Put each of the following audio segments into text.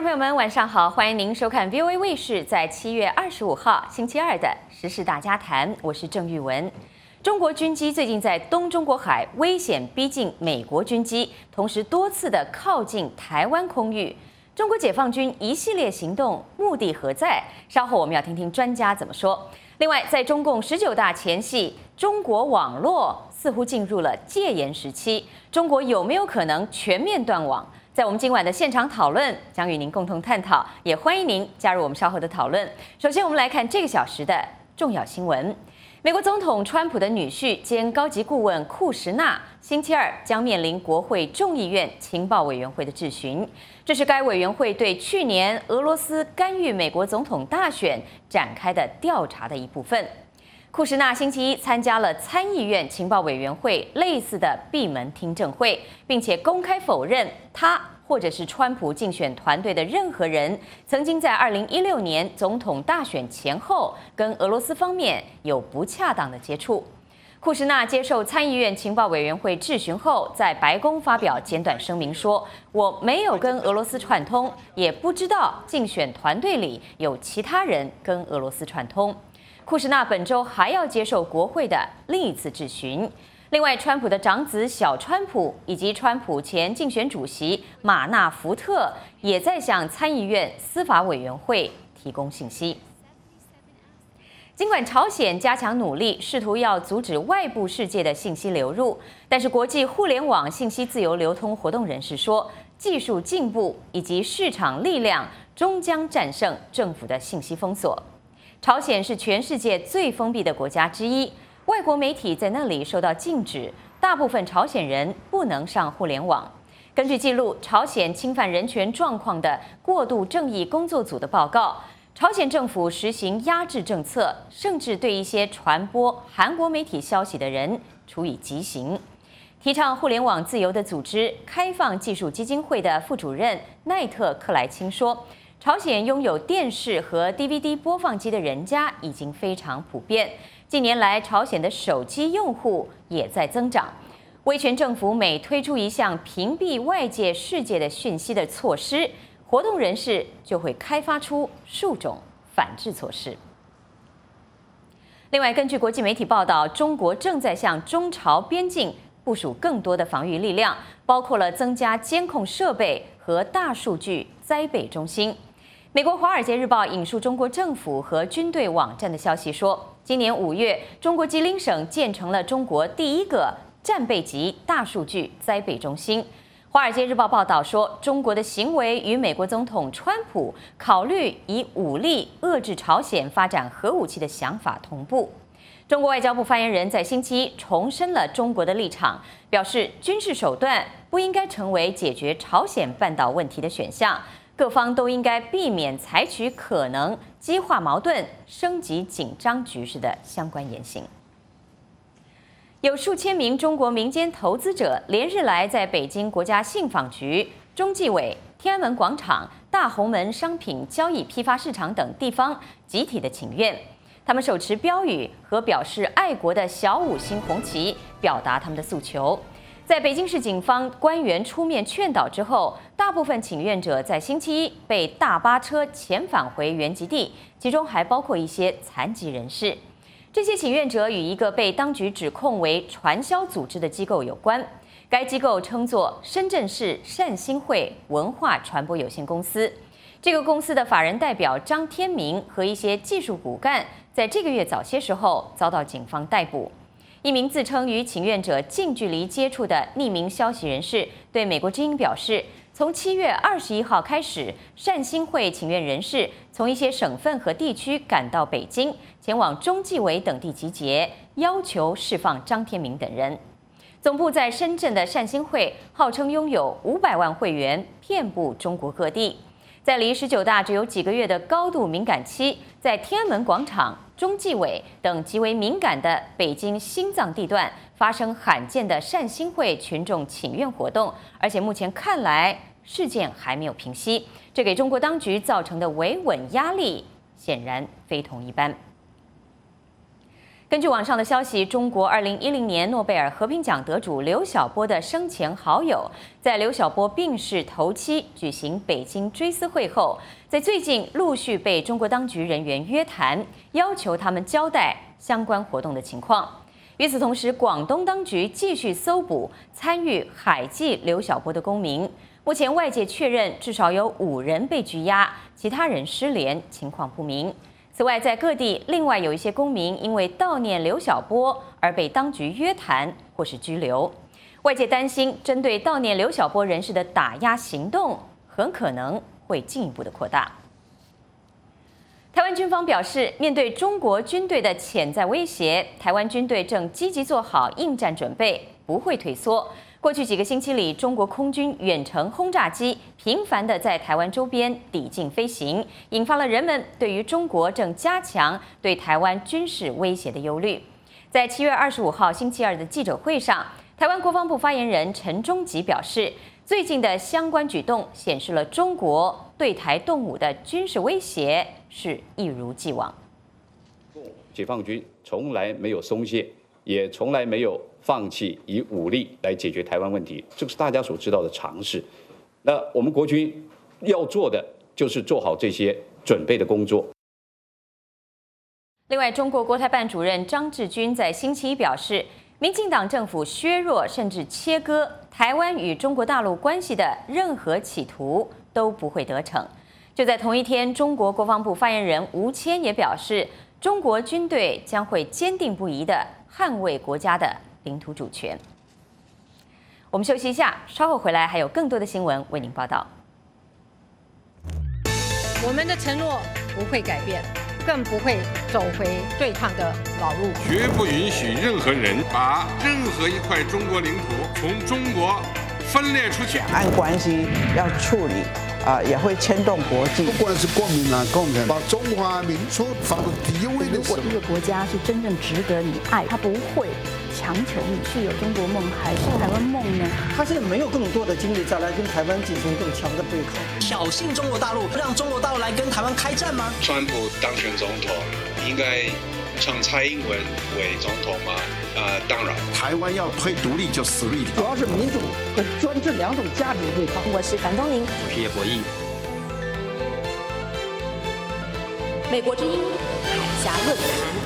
朋友们，晚上好！欢迎您收看 VOA 卫视在7月25号星期二的时事大家谈，我是郑玉文。中国军机最近在东中国海危险逼近美国军机，同时多次的靠近台湾空域。中国解放军一系列行动目的何在？稍后我们要听听专家怎么说。另外，在中共19大前夕，中国网络似乎进入了戒严时期，中国有没有可能全面断网？在我们今晚的现场讨论，将与您共同探讨，也欢迎您加入我们稍后的讨论。首先，我们来看这个小时的重要新闻。美国总统川普的女婿兼高级顾问库什纳，星期二将面临国会众议院情报委员会的质询，这是该委员会对去年俄罗斯干预美国总统大选展开的调查的一部分。库什纳星期一参加了参议院情报委员会类似的闭门听证会，并且公开否认他或者是川普竞选团队的任何人曾经在2016年总统大选前后跟俄罗斯方面有不恰当的接触。库什纳接受参议院情报委员会质询后，在白宫发表简短声明说：“我没有跟俄罗斯串通，也不知道竞选团队里有其他人跟俄罗斯串通。”库什纳本周还要接受国会的另一次质询。另外，川普的长子小川普以及川普前竞选主席马纳福特也在向参议院司法委员会提供信息。尽管朝鲜加强努力，试图要阻止外部世界的信息流入，但是国际互联网信息自由流通活动人士说，技术进步以及市场力量终将战胜政府的信息封锁。朝鲜是全世界最封闭的国家之一，外国媒体在那里受到禁止，大部分朝鲜人不能上互联网。根据记录，朝鲜侵犯人权状况的过渡正义工作组的报告，朝鲜政府实行压制政策，甚至对一些传播韩国媒体消息的人处以极刑。提倡互联网自由的组织开放技术基金会的副主任奈特克莱钦说，朝鲜拥有电视和 DVD 播放机的人家已经非常普遍。近年来，朝鲜的手机用户也在增长。威权政府每推出一项屏蔽外界世界的讯息的措施，活动人士就会开发出数种反制措施。另外，根据国际媒体报道，中国正在向中朝边境部署更多的防御力量，包括了增加监控设备和大数据灾备中心。美国《华尔街日报》引述中国政府和军队网站的消息说，今年5月，中国吉林省建成了中国第一个战备级大数据灾备中心。《华尔街日报》报道说，中国的行为与美国总统川普考虑以武力遏制朝鲜发展核武器的想法同步。中国外交部发言人在星期一重申了中国的立场，表示军事手段不应该成为解决朝鲜半岛问题的选项。各方都应该避免采取可能激化矛盾、升级紧张局势的相关言行。有数千名中国民间投资者连日来在北京国家信访局、中纪委、天安门广场、大红门商品交易批发市场等地方集体的请愿，他们手持标语和表示爱国的小5星红旗，表达他们的诉求。在北京市警方官员出面劝导之后，大部分请愿者在星期一被大巴车遣返回原籍地，其中还包括一些残疾人士。这些请愿者与一个被当局指控为传销组织的机构有关，该机构称作深圳市善心会文化传播有限公司。这个公司的法人代表张天明和一些技术骨干，在这个月早些时候遭到警方逮捕。一名自称与请愿者近距离接触的匿名消息人士对美国之音表示，从7月21号开始，善心会请愿人士从一些省份和地区赶到北京，前往中纪委等地集结，要求释放张天明等人。总部在深圳的善心会号称拥有500万会员，遍布中国各地。在离19大只有几个月的高度敏感期，在天安门广场、中纪委等极为敏感的北京心脏地段发生罕见的善心会群众请愿活动，而且目前看来事件还没有平息，这给中国当局造成的维稳压力显然非同一般。 根据网上的消息，中国2010年诺贝尔和平奖得主刘晓波的生前好友，在刘晓波病逝头七举行北京追思会后，在最近陆续被中国当局人员约谈，要求他们交代相关活动的情况。与此同时，广东当局继续搜捕参与海祭刘晓波的公民。目前外界确认至少有5人被拘押，其他人失联，情况不明。此外，在各地另外有一些公民因为悼念刘晓波而被当局约谈或是拘留。外界担心，针对悼念刘晓波人士的打压行动很可能会进一步的扩大。台湾军方表示，面对中国军队的潜在威胁，台湾军队正积极做好应战准备，不会退缩。过去几个星期里，中国空军远程轰炸机频繁地在台湾周边抵近飞行，引发了人们对于中国正加强对台湾军事威胁的忧虑。在7月25号星期二的记者会上，台湾国防部发言人陈忠吉表示，最近的相关举动显示了中国对台动武的军事威胁是一如既往。 解放军从来没有松懈，也从来没有放弃以武力来解决台湾问题，这个是大家所知道的常识。那我们国军要做的就是做好这些准备的工作。 另外，中国国台办主任张志军在星期一表示，民进党政府削弱甚至切割台湾与中国大陆关系的任何企图都不会得逞。就在同一天，中国国防部发言人吴谦也表示，中国军队将会坚定不移地捍卫国家的领土主权。我们休息一下，稍后回来还有更多的新闻为您报道。 我们的承诺不会改变，更不会走回对抗的老路。 绝不允许任何人把任何一块中国领土从中国分裂出去。 两岸关系要处理。也会牵动国际。 不管是国民党、共产党，把中华民族放到第一位的时候。 如果一个国家是真正值得你爱，他不会强求你是有中国梦还是台湾梦呢？ 他现在没有更多的精力再来跟台湾进行更强的对抗， 挑衅中国大陆，让中国大陆来跟台湾开战吗？ 川普当选总统，应该让蔡英文为总统吗？当然。 台湾要推独立就死路一条。 主要是民主和专制2种价值对抗。 我是樊东宁， 我是叶博弈。 美国之音海峡论坛。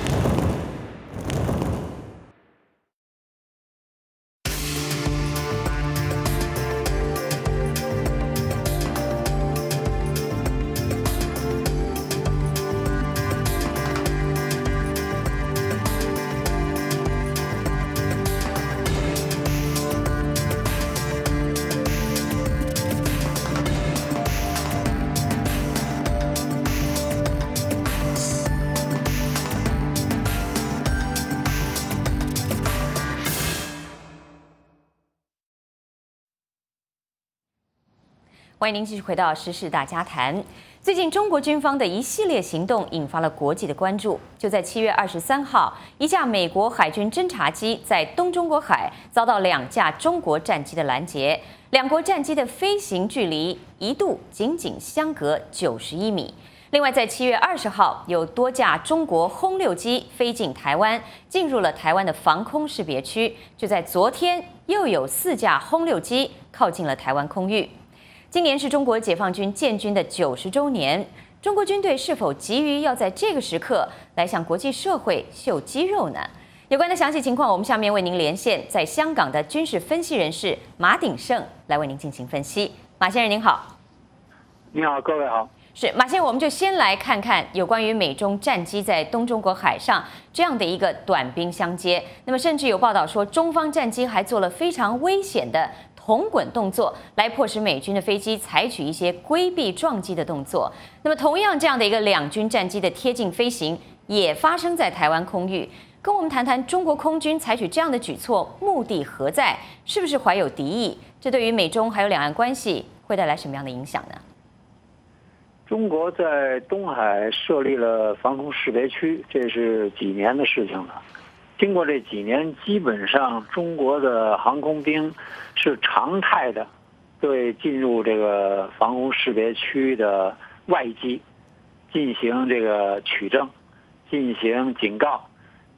欢迎您继续回到《时事大家谈》。最近，中国军方的一系列行动引发了国际的关注。就在7月23号，一架美国海军侦察机在东中国海遭到2架中国战机的拦截，两国战机的飞行距离一度仅相隔91米。另外，在7月20号，有多架中国轰6机飞进台湾，进入了台湾的防空识别区。就在昨天，又有4架轰6机靠近了台湾空域。今年是中国解放军建军的90周年，中国军队是否急于要在这个时刻来向国际社会秀肌肉呢？有关的详细情况，我们下面为您连线在香港的军事分析人士马鼎盛来为您进行分析。马先生您好。 你好，各位好。 是马先生，我们就先来看看有关于美中战机在东中国海上这样的一个短兵相接。那么，甚至有报道说，中方战机还做了非常危险的同滚动作，来迫使美军的飞机采取一些规避撞击的动作。那么，同样这样的一个两军战机的贴近飞行，也发生在台湾空域。跟我们谈谈中国空军采取这样的举措目的何在？是不是怀有敌意？这对于美中还有两岸关系会带来什么样的影响呢？ 中国在东海设立了防空识别区，这是几年的事情了。经过这几年，基本上中国的航空兵是常态的对进入这个防空识别区的外机进行这个取证、进行警告、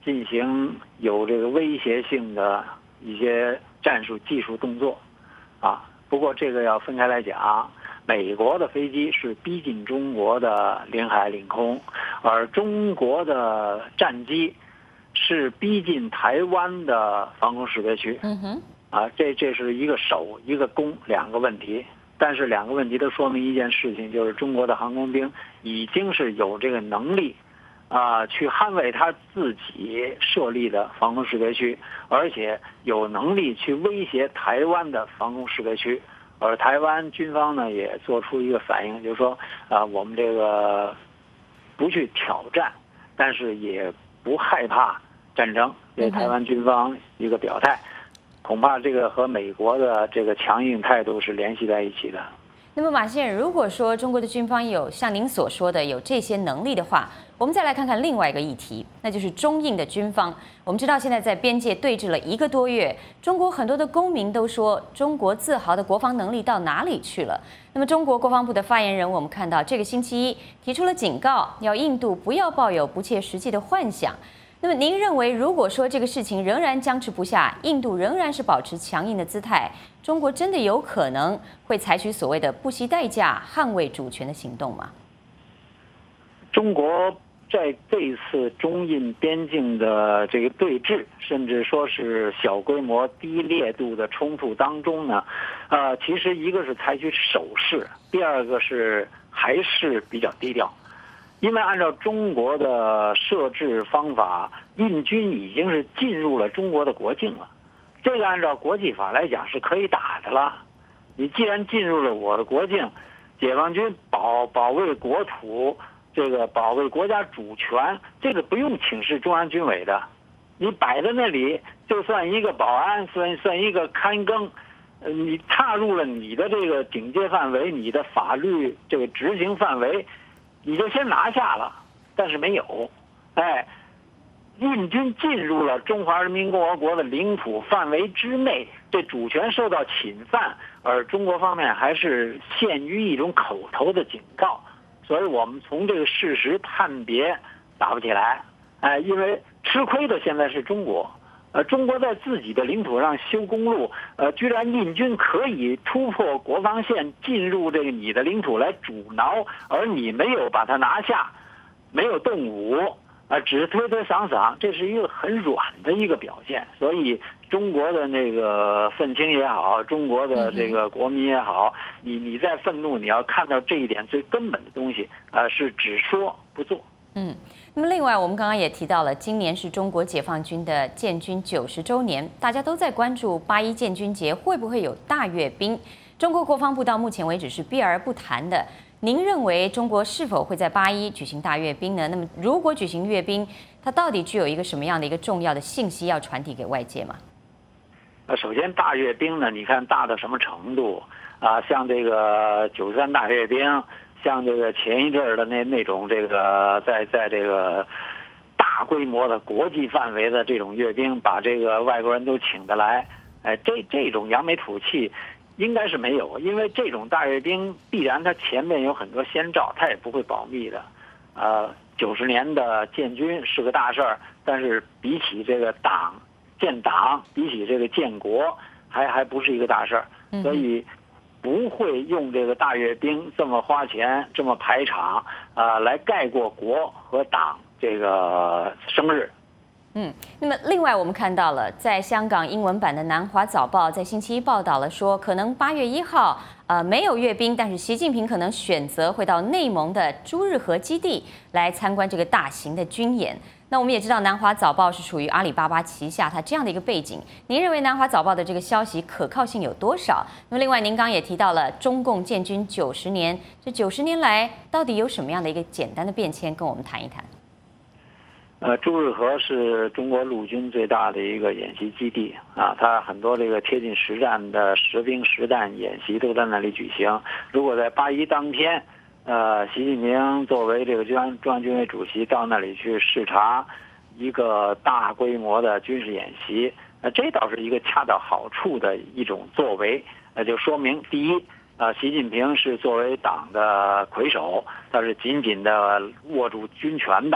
进行有这个威胁性的一些战术技术动作，不过这个要分开来讲，美国的飞机是逼近中国的领海领空，而中国的战机是逼近台湾的防空识别区。这是一个守一个攻两个问题，但是两个问题都说明一件事情，就是中国的航空兵已经是有这个能力去捍卫他自己设立的防空识别区，而且有能力去威胁台湾的防空识别区。而台湾军方呢也做出一个反应，就是说我们这个不去挑战，但是也不害怕战争，这台湾军方一个表态。恐怕这个和美国的这个强硬态度是联系在一起的。 那么马先生，如果说中国的军方有像您所说的有这些能力的话，我们再来看看另外一个议题，那就是中印的军方。我们知道现在在边界对峙了1个多月，中国很多的公民都说中国自豪的国防能力到哪里去了？那么中国国防部的发言人，我们看到这个星期一提出了警告，要印度不要抱有不切实际的幻想。那么您认为，如果说这个事情仍然僵持不下，印度仍然是保持强硬的姿态，中国真的有可能会采取所谓的不惜代价捍卫主权的行动吗？ 中国在这一次中印边境的这个对峙，甚至说是小规模低烈度的冲突当中呢，其实一个是采取守势，第二个是还是比较低调。因为按照中国的设置方法，印军已经是进入了中国的国境了，这个按照国际法来讲是可以打的了。你既然进入了我的国境，解放军保卫国土，这个保卫国家主权，这个不用请示中央军委的，你摆在那里就算一个保安，算一个看更，你踏入了你的这个警戒范围，你的法律这个执行范围，你就先拿下了，但是没有，印军进入了中华人民共和国的领土范围之内，这主权受到侵犯，而中国方面还是限于一种口头的警告，所以我们从这个事实判别打不起来，因为吃亏的现在是中国。中国在自己的领土上修公路，居然印军可以突破国防线进入这个你的领土来阻挠，而你没有把它拿下，没有动武，只是推推搡搡，这是一个很软的一个表现。所以中国的那个愤青也好，中国的这个国民也好，你在愤怒，你要看到这一点最根本的东西，是只说不做。 那么另外，我们刚刚也提到了，今年是中国解放军的建军90周年，大家都在关注8·1建军节会不会有大阅兵。中国国防部到目前为止是避而不谈的。您认为中国是否会在8·1举行大阅兵呢？那么如果举行阅兵，它到底具有一个什么样的一个重要的信息要传递给外界吗？ 首先大阅兵呢，你看大到什么程度像这个93大阅兵，像这个前一阵儿的那种这个在这个大规模的国际范围的这种阅兵，把这个外国人都请得来，这种扬眉吐气应该是没有，因为这种大阅兵必然它前面有很多先兆，它也不会保密的。90年的建军是个大事儿，但是比起这个建党，比起这个建国，还不是一个大事儿，所以不会用这个大阅兵这么花钱、这么排场来盖过国和党这个生日。 那么另外我们看到了，在香港英文版的《南华早报》在星期一报道了说，可能8月1号没有阅兵，但是习近平可能选择会到内蒙的朱日和基地来参观这个大型的军演。那我们也知道，《南华早报》是属于阿里巴巴旗下，它这样的一个背景，您认为《南华早报》的这个消息可靠性有多少？那么另外，您刚也提到了中共建军90年，这90年来到底有什么样的一个简单的变迁，跟我们谈一谈。 朱日和是中国陆军最大的一个演习基地它很多这个贴近实战的实兵实弹演习都在那里举行。如果在8·1当天，习近平作为这个中央军委主席到那里去视察一个大规模的军事演习，这倒是一个恰到好处的一种作为，就说明第一，习近平是作为党的魁首，他是紧紧的握住军权的。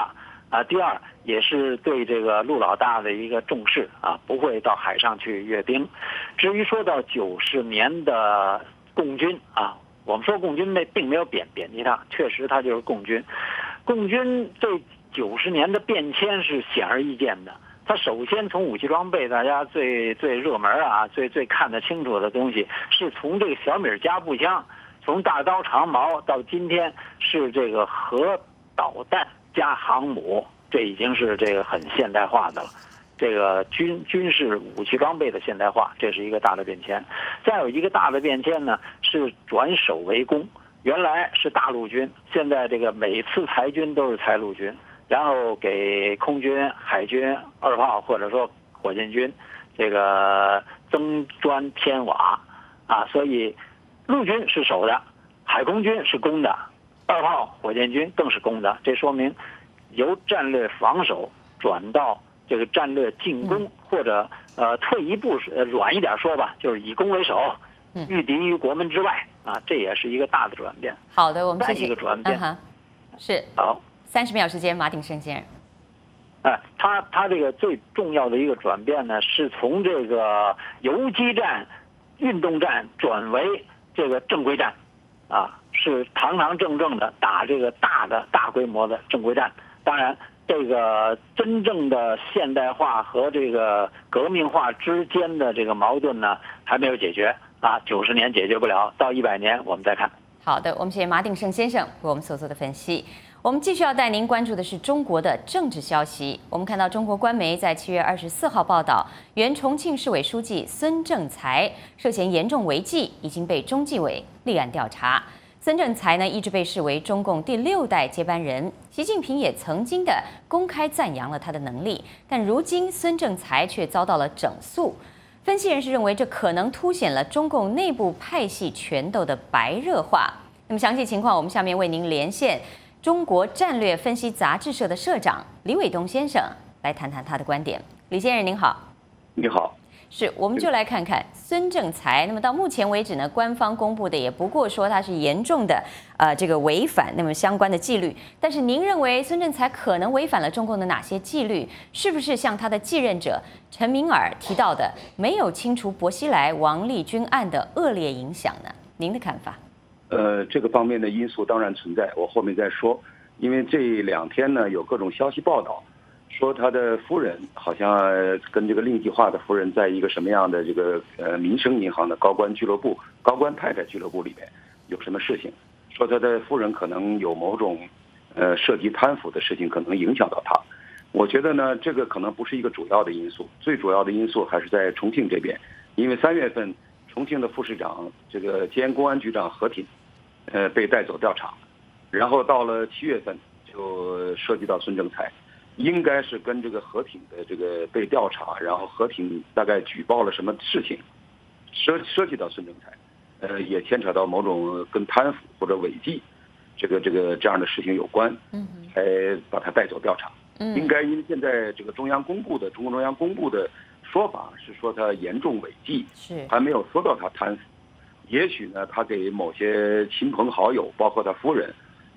啊，第二也是对这个陆老大的一个重视啊，不会到海上去阅兵。至于说到90年的共军啊，我们说共军并没有贬低他，确实他就是共军。共军这90年的变迁是显而易见的。他首先从武器装备，大家最热门啊，最看得清楚的东西，是从这个小米加步枪，从大刀长矛到今天是这个核导弹加航母，这已经是这个很现代化的了。这个军事武器装备的现代化，这是一个大的变迁。再有一个大的变迁呢，是转守为攻。原来是大陆军，现在这个每次裁军都是裁陆军，然后给空军、海军2炮或者说火箭军这个增砖添瓦啊，所以陆军是守的，海空军是攻的，2炮火箭军更是攻的。这说明由战略防守转到这个战略进攻，或者退一步软一点说吧，就是以攻为守，御敌于国门之外啊，这也是一个大的转变。 好的，我们再一个转变， 是好 ，30秒时间，马鼎盛先生。 他这个最重要的一个转变呢，是从这个游击战、运动战转为这个正规战，啊，是堂堂正正的打这个大规模的正规战。当然，这个真正的现代化和这个革命化之间的这个矛盾呢，还没有解决啊，90年解决不了，到100年我们再看。 好的，我们谢谢马鼎盛先生为我们所做的分析。我们继续要带您关注的是中国的政治消息。我们看到中国官媒在7月24号报道，原重庆市委书记孙政才涉嫌严重违纪，已经被中纪委立案调查。孙政才呢，一直被视为中共第6代接班人，习近平也曾经的公开赞扬了他的能力，但如今孙政才却遭到了整肃。分析人士认为，这可能凸显了中共内部派系权斗的白热化。那么详细情况，我们下面为您连线中国战略分析杂志社的社长李伟东先生来谈谈他的观点。李先生您好。 你好。 是，我们就来看看孙政才。那么到目前为止呢，官方公布的也不过说他是严重的这个违反那么相关的纪律。但是您认为孙政才可能违反了中共的哪些纪律？是不是像他的继任者陈敏尔提到的，没有清除薄熙来、王立军案的恶劣影响呢？您的看法？ 这个方面的因素当然存在，我后面再说。因为这2天呢，有各种消息报道，说他的夫人好像跟这个令计划的夫人在一个什么样的这个民生银行的高官俱乐部、高官太太俱乐部里面有什么事情，说他的夫人可能有某种涉及贪腐的事情，可能影响到他。我觉得呢，这个可能不是一个主要的因素，最主要的因素还是在重庆这边，因为3月份重庆的副市长这个兼公安局长何挺被带走调查，然后到了7月份就涉及到孙政才，应该是跟这个何挺的这个被调查，然后何挺大概举报了什么事情，涉及到孙政才，也牵扯到某种跟贪腐或者违纪这样的事情有关，才把他带走调查。应该因为现在这个中共中央公布的说法是说他严重违纪，还没有说到他贪腐。也许呢，他给某些亲朋好友，包括他夫人，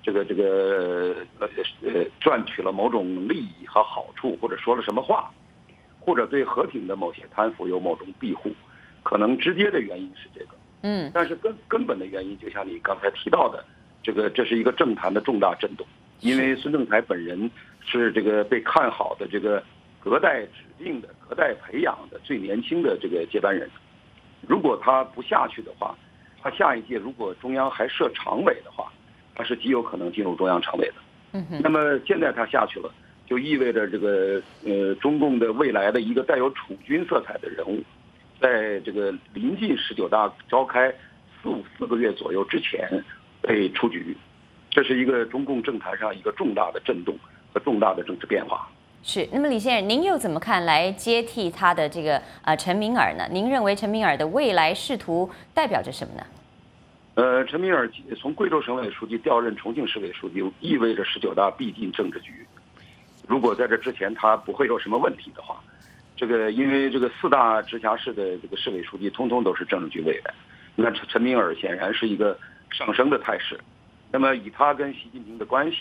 赚取了某种利益和好处，或者说了什么话，或者对何挺的某些贪腐有某种庇护，可能直接的原因是这个。但是根本的原因，就像你刚才提到的，这是一个政坛的重大震动，因为孙政才本人是这个被看好的这个隔代指定的、隔代培养的最年轻的这个接班人。如果他不下去的话，他下一届如果中央还设常委的话，他是极有可能进入中央常委的。那么现在他下去了，就意味着这个中共的未来的一个带有储君色彩的人物，在这个临近19大召开4个月左右之前被出局，这是一个中共政坛上一个重大的震动和重大的政治变化。 是，那么李先生，您又怎么看来接替他的这个陈敏尔呢？您认为陈敏尔的未来仕途代表着什么呢？ 陈敏尔从贵州省委书记调任重庆市委书记，意味着19大必进政治局。如果在这之前他不会有什么问题的话，因为这个4大直辖市的这个市委书记通通都是政治局委员，那陈敏尔显然是一个上升的态势。那么以他跟习近平的关系，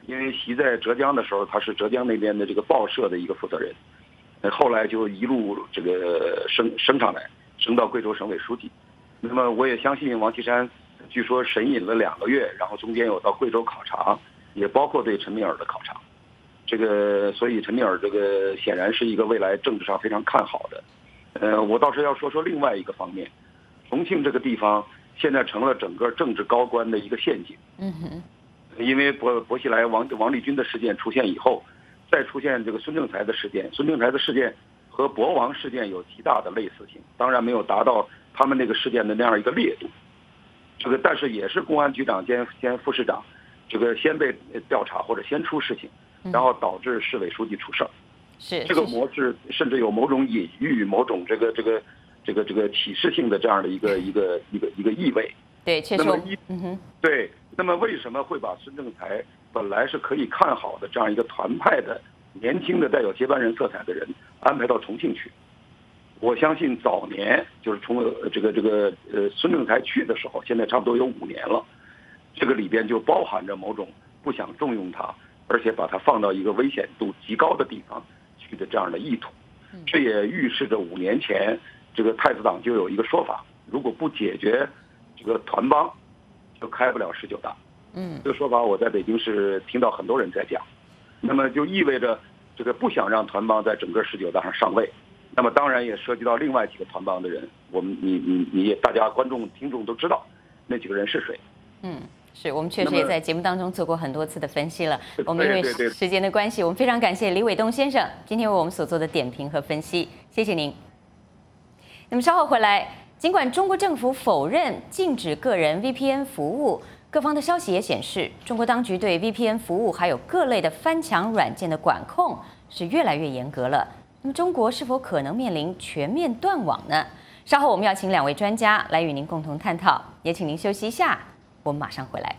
因为习在浙江的时候，他是浙江那边的这个报社的一个负责人，后来就一路这个升上来，升到贵州省委书记。那么我也相信王岐山，据说神隐了2个月，然后中间有到贵州考察，也包括对陈敏尔的考察。这个所以陈敏尔这个显然是一个未来政治上非常看好的。我倒是要说说另外一个方面，重庆这个地方现在成了整个政治高官的一个陷阱。因为薄熙来王立军的事件出现以后，再出现这个孙政才的事件，孙政才的事件和博王事件有极大的类似性，当然没有达到他们那个事件的那样一个烈度。这个但是也是公安局长兼副市长，这个先被调查或者先出事情，然后导致市委书记出事儿。 是这个模式甚至有某种隐喻、某种这个启示性的这样的一个意味。 对，确实。 对，那么为什么会把孙政才本来是可以看好的这样一个团派的年轻的带有接班人色彩的人安排到重庆去？我相信早年就是从孙政才去的时候，现在差不多有5年了，这个里边就包含着某种不想重用他，而且把他放到一个危险度极高的地方去的这样的意图。这也预示着5年前这个太子党就有一个说法，如果不解决这个团帮，就开不了19大。这个说法我在北京市听到很多人在讲，那么就意味着这个不想让团帮在整个19大上上位。那么当然也涉及到另外几个团帮的人，你也大家观众听众都知道那几个人是谁。 是我们确实也在节目当中做过很多次的分析了。我们因为时间的关系，我们非常感谢李伟东先生今天为我们所做的点评和分析，谢谢您。那么稍后回来，尽管中国政府否认禁止个人 VPN 服务，各方的消息也显示，中国当局对 VPN 服务还有各类的翻墙软件的管控是越来越严格了。那么中国是否可能面临全面断网呢？稍后我们要请2位专家来与您共同探讨，也请您休息一下，我们马上回来。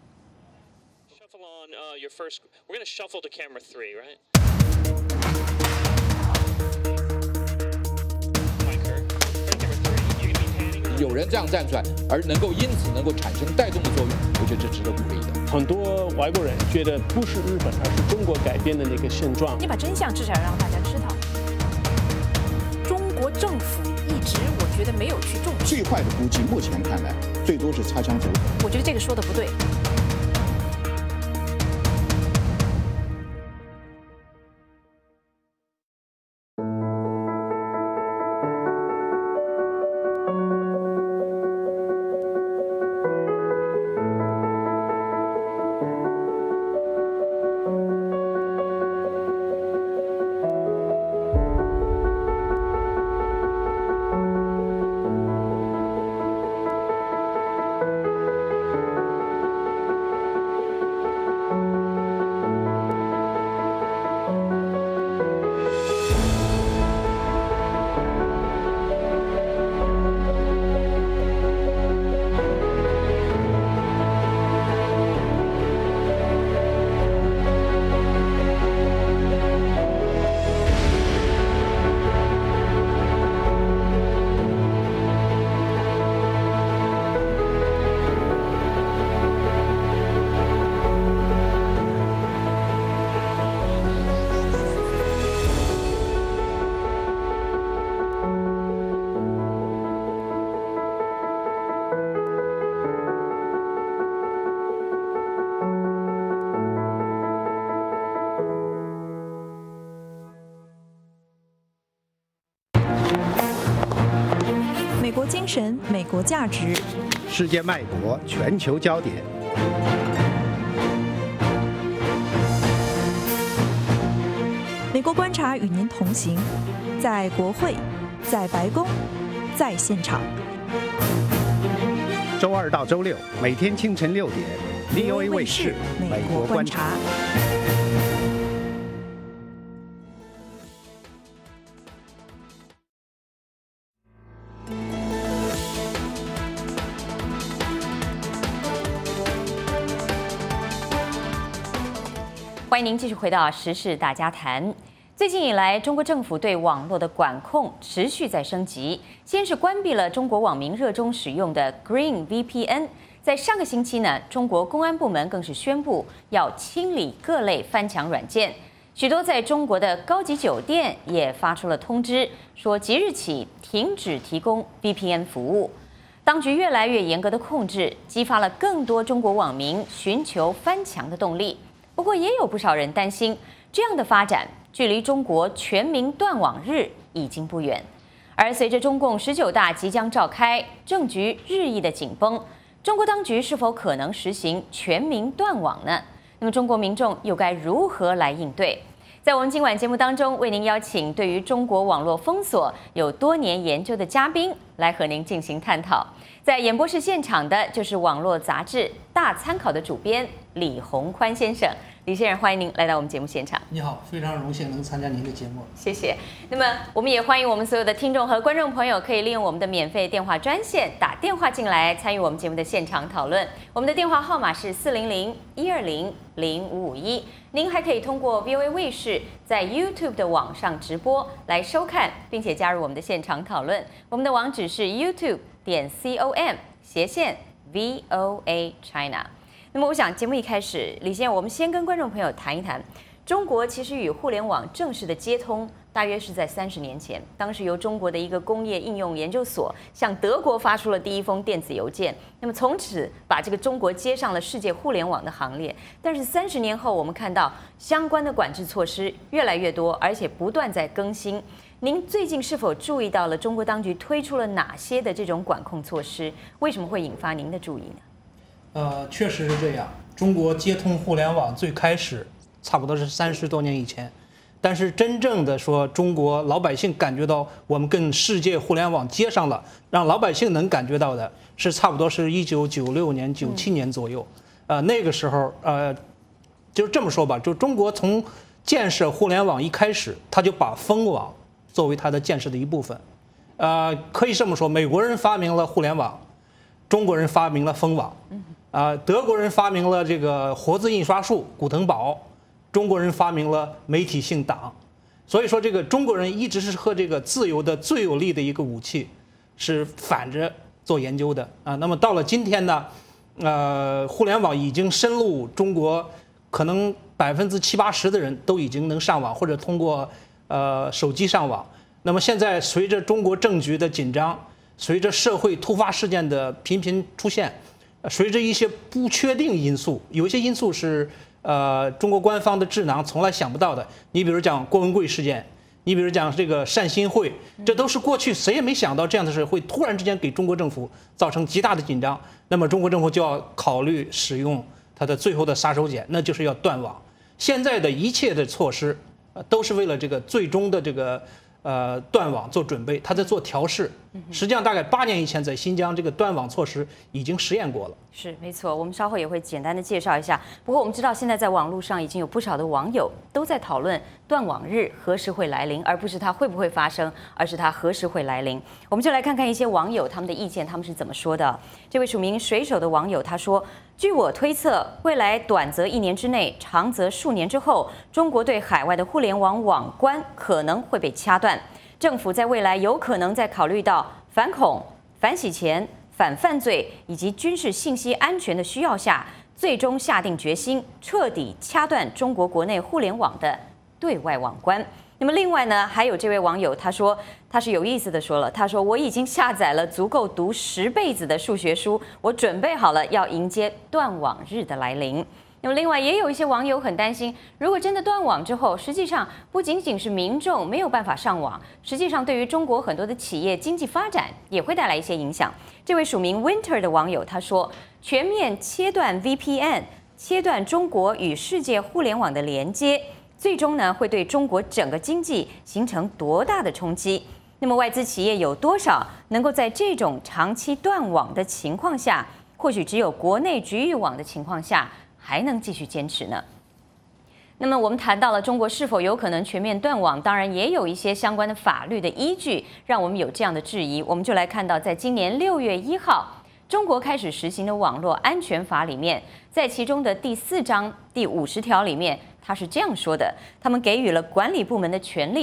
有人这样站出来，而因此能够产生带动的作用，我觉得这值得鼓励的。 很多外国人觉得不是日本，而是中国改变的那个现状。 你把真相至少让大家知道。中国政府一直我觉得没有去重视。 最坏的估计，目前看来最多是擦枪走火。 我觉得这个说的不对。 美国精神，美国价值， 世界脉搏，全球焦点。 美国观察与您同行，在国会，在白宫，在现场。 周2到周6，每天清晨6点 ，VOA 卫视美国观察。 欢迎您继续回到《时事大家谈》。最近以来，中国政府对网络的管控持续在升级。先是关闭了中国网民热衷使用的 Green VPN， 在上个星期呢，中国公安部门更是宣布要清理各类翻墙软件。许多在中国的高级酒店也发出了通知，说即日起停止提供 VPN 服务。当局越来越严格的控制，激发了更多中国网民寻求翻墙的动力。不过，也有不少人担心，这样的发展距离中国全民断网日已经不远。而随着中共19大即将召开，政局日益的紧绷，中国当局是否可能实行全民断网呢？那么中国民众又该如何来应对？在我们今晚节目当中，为您邀请对于中国网络封锁有多年研究的嘉宾来和您进行探讨。在演播室现场的就是网络杂志《大参考》的主编李宏宽先生。李先生，欢迎您来到我们节目现场。 你好，非常荣幸能参加您的节目， 谢谢。那么，我们也欢迎我们所有的听众和观众朋友可以利用我们的免费电话专线打电话进来参与我们节目的现场讨论。我们的电话号码是400-120-0551。您还可以通过 VOA 卫视在 YouTube 的网上直播来收看，并且加入我们的现场讨论。我们的网址是 youtube.com/VOA China。那么，我想节目一开始，李先生，我们先跟观众朋友谈一谈，中国其实与互联网正式的接通，大约是在30年前，当时由中国的一个工业应用研究所向德国发出了第一封电子邮件，那么从此把这个中国接上了世界互联网的行列。但是30年后，我们看到相关的管制措施越来越多，而且不断在更新。您最近是否注意到了中国当局推出了哪些的这种管控措施？为什么会引发您的注意呢？ 确实是这样。中国接通互联网最开始差不多是30多年以前，但是真正的说中国老百姓感觉到我们跟世界互联网接上了，让老百姓能感觉到的是差不多是1996年、97年左右。那个时候就是这么说吧，就中国从建设互联网一开始，他就把封网作为它的建设的一部分。可以这么说，美国人发明了互联网，中国人发明了封网。德国人发明了这个活字印刷术古腾堡，中国人发明了媒体性党。所以说，这个中国人一直是和这个自由的最有力的一个武器是反着做研究的啊。那么到了今天呢，互联网已经深入中国，可能70%-80%的人都已经能上网，或者通过手机上网。那么现在随着中国政局的紧张，随着社会突发事件的频频出现，随着一些不确定因素，有一些因素是中国官方的智囊从来想不到的。你比如讲郭文贵事件，你比如讲这个善心会，这都是过去谁也没想到这样的事会突然之间给中国政府造成极大的紧张。那么中国政府就要考虑使用它的最后的杀手锏，那就是要断网。现在的一切的措施都是为了这个最终的这个断网做准备，他在做调试。实际上，大概8年以前，在新疆这个断网措施已经实验过了。 是没错，我们稍后也会简单的介绍一下。不过我们知道，现在在网络上已经有不少的网友都在讨论断网日何时会来临，而不是它会不会发生，而是它何时会来临。我们就来看看一些网友他们的意见，他们是怎么说的。这位署名水手的网友他说：“据我推测，未来短则1年之内，长则数年之后，中国对海外的互联网网关可能会被掐断。政府在未来有可能在考虑到反恐、反洗钱、反犯罪以及军事信息安全的需要下，最终下定决心彻底掐断中国国内互联网的对外网关。”那么另外呢，还有这位网友他说，他是有意思的说了，他说：“我已经下载了足够读10辈子的数学书，我准备好了要迎接断网日的来临。”那么另外也有一些网友很担心，如果真的断网之后，实际上不仅仅是民众没有办法上网，实际上对于中国很多的企业经济发展也会带来一些影响。这位署名 Winter 的网友他说：“全面切断 VPN， 切断中国与世界互联网的连接，最终呢会对中国整个经济形成多大的冲击？那么外资企业有多少能够在这种长期断网的情况下，或许只有国内局域网的情况下，还能继续坚持呢？”那么我们谈到了中国是否有可能全面断网，当然也有一些相关的法律的依据，让我们有这样的质疑。我们就来看到，在今年6月1号，中国开始实行的网络安全法里面，在其中的第4章第50条里面，它是这样说的：他们给予了管理部门的权利，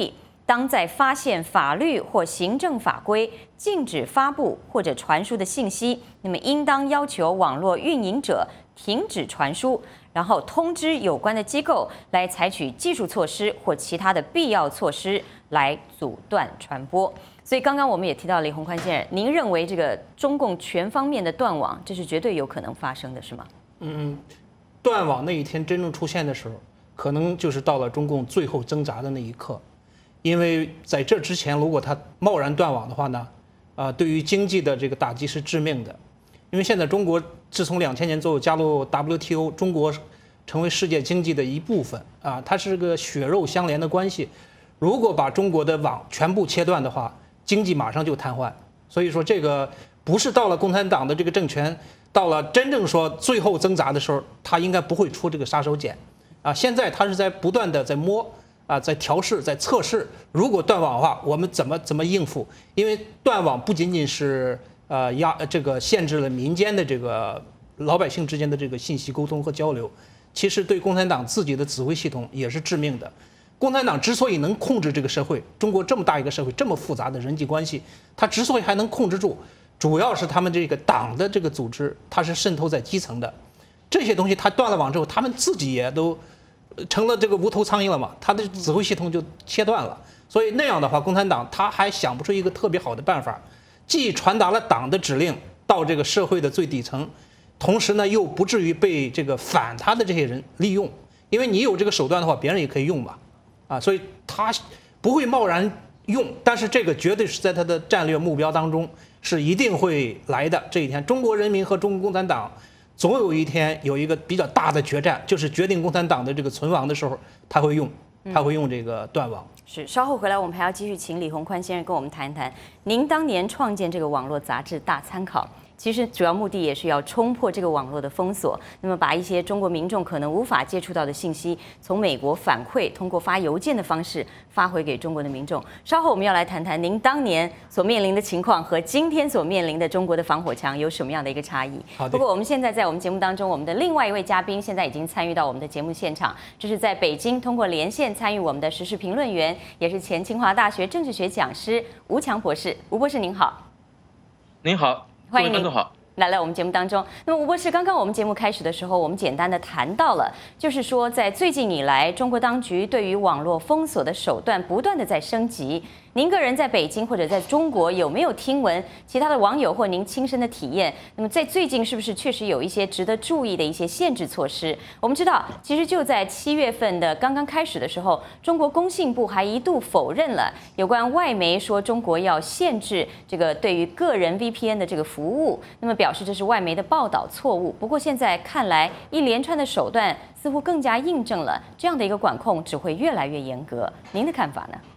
当在发现法律或行政法规禁止发布或者传输的信息，那么应当要求网络运营者停止传输，然后通知有关的机构来采取技术措施或其他的必要措施来阻断传播。所以刚刚我们也提到李鸿宽先生，您认为这个中共全方面的断网，这是绝对有可能发生的，是吗？ 断网那一天真正出现的时候，可能就是到了中共最后挣扎的那一刻，因为在这之前，如果他贸然断网的话呢，对于经济的这个打击是致命的。因为现在中国自从2000年左右加入 WTO， 中国成为世界经济的一部分啊，它是个血肉相连的关系。如果把中国的网全部切断的话，经济马上就瘫痪。所以说，这个不是到了共产党的这个政权，到了真正说最后挣扎的时候，他应该不会出这个杀手锏啊。现在他是在不断的在摸啊，在调试，在测试。如果断网的话，我们怎么应付？因为断网不仅仅是这个限制了民间的这个老百姓之间的这个信息沟通和交流，其实对共产党自己的指挥系统也是致命的。共产党之所以能控制这个社会，中国这么大一个社会，这么复杂的人际关系，它之所以还能控制住，主要是他们这个党的这个组织，它是渗透在基层的。这些东西它断了网之后，他们自己也都成了这个无头苍蝇了嘛，他的指挥系统就切断了。所以那样的话，共产党他还想不出一个特别好的办法，既传达了党的指令到这个社会的最底层，同时呢又不至于被这个反他的这些人利用，因为你有这个手段的话，别人也可以用嘛。所以他不会贸然用，但是这个绝对是在他的战略目标当中是一定会来的。这一天，中国人民和中国共产党总有一天有一个比较大的决战，就是决定共产党的这个存亡的时候，他会用这个断网。 是，稍后回来我们还要继续请李鸿宽先生跟我们谈一谈，您当年创建这个网络杂志《大参考》。其实主要目的也是要冲破这个网络的封锁，那么把一些中国民众可能无法接触到的信息，从美国反馈，通过发邮件的方式发回给中国的民众。稍后我们要来谈谈您当年所面临的情况和今天所面临的中国的防火墙有什么样的一个差异。不过我们现在在我们节目当中，我们的另外一位嘉宾现在已经参与到我们的节目现场，这是在北京通过连线参与我们的时事评论员，也是前清华大学政治学讲师吴强博士。吴博士您好。 您好。 欢迎您好， 来我们节目当中。那么吴博士，刚刚我们节目开始的时候，我们简单的谈到了，就是说在最近以来，中国当局对于网络封锁的手段不断的在升级。您个人在北京或者在中国有没有听闻其他的网友或您亲身的体验？那么在最近是不是确实有一些值得注意的一些限制措施？我们知道，其实就在7月份的刚刚开始的时候，中国工信部还一度否认了有关外媒说中国要限制这个对于个人 VPN 的这个服务，那么表示这是外媒的报道错误。不过现在看来，一连串的手段似乎更加印证了这样的一个管控只会越来越严格。您的看法呢？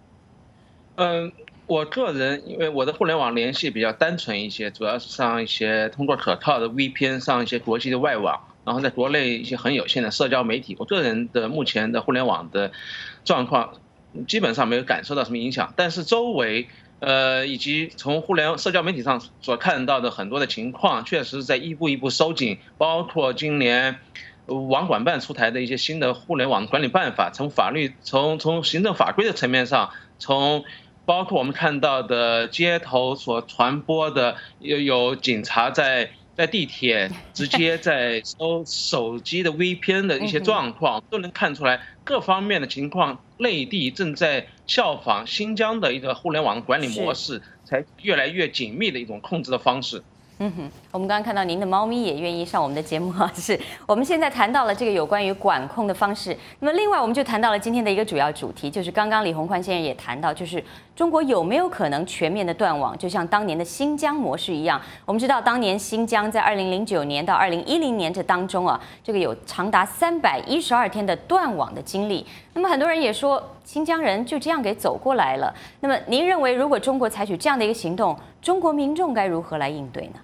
我个人因为我的互联网联系比较单纯一些，主要是上一些通过可靠的 VPN 上一些国际的外网，然后在国内一些很有限的社交媒体。我个人的目前的互联网的状况基本上没有感受到什么影响，但是周围以及从社交媒体上所看到的很多的情况，确实在一步一步收紧，包括今年网管办出台的一些新的互联网管理办法，从法律从行政法规的层面上，包括我们看到的街头所传播的有警察在地铁直接在收手机的 VPN 的一些状况，都能看出来各方面的情况，内地正在效仿新疆的一个互联网管理模式，才越来越紧密的一种控制的方式。 我们刚刚看到您的猫咪也愿意上我们的节目啊，是我们现在谈到了这个有关于管控的方式。那么另外我们就谈到了今天的一个主要主题，就是刚刚李鸿宽先生也谈到，就是中国有没有可能全面的断网，就像当年的新疆模式一样。我们知道当年新疆在2009年到2010年这当中啊，这个有长达312天的断网的经历。那么很多人也说新疆人就这样给走过来了。那么您认为如果中国采取这样的一个行动，中国民众该如何来应对呢？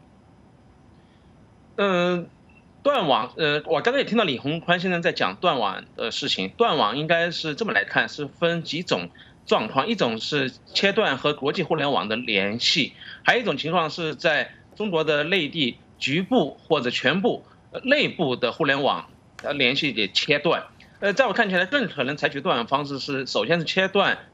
断网，我刚才也听到李鸿宽先生在讲断网的事情。断网应该是这么来看，是分几种状况，一种是切断和国际互联网的联系，还有一种情况是在中国的内地局部或者全部内部的互联网联系给切断。在我看起来，更可能采取断网方式是，首先是切断